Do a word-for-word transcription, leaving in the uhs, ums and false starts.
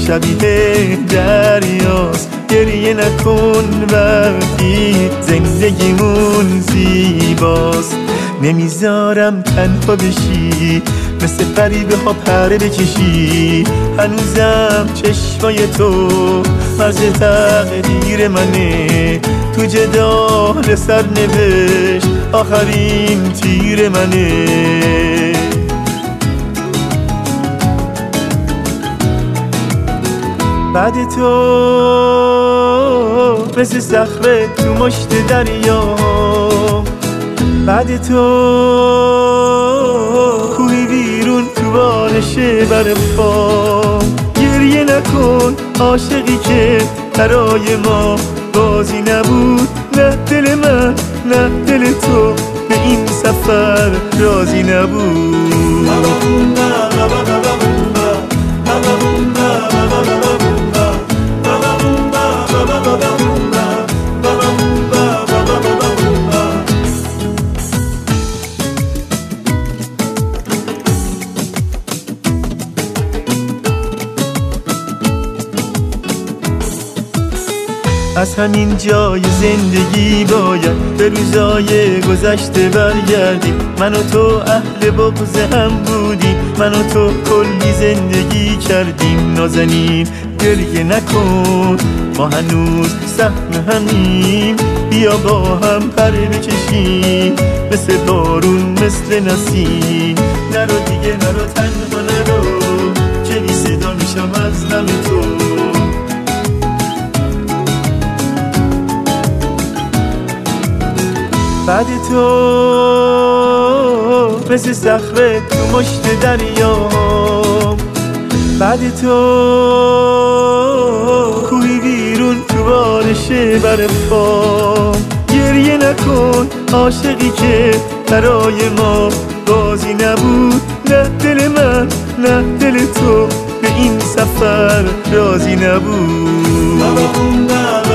شبیه دریاست. گریه نکن وقتی زندگیمون زیباست. نمیذارم تنها بشی، مثل فریبه ها پره بکشی. هنوزم چشمای تو مرز تقدیر منه، تو جدال سرنوشت آخرین تیر منه. بعد تو مثل صخره تو مشت دریا، بعد تو کوهی بیرون تو بارش برفا. گریه نکن عاشقی که برای ما بازی نبود. نه دل من نه دل تو به این سفر راضی نبود. از همین جای زندگی باید به روزای گذشته برگردیم. من و تو اهل بغض هم بودیم، من و تو کلی زندگی کردیم. نازنین گریه نکن، ما هنوز سهم همیم. بیا با هم پر بکشیم، مثل بارون مثل نسیم. نرو دیگه نرو تنها نرو، که بی صدا میشم از غم تو. بعد تو مثل صخره تو مشت دریا، بعد تو کوهی بیرون تو بارش برفا. گریه نکن عاشقی که برای ما بازی نبود. نه دل من نه دل تو به این سفر راضی نبود.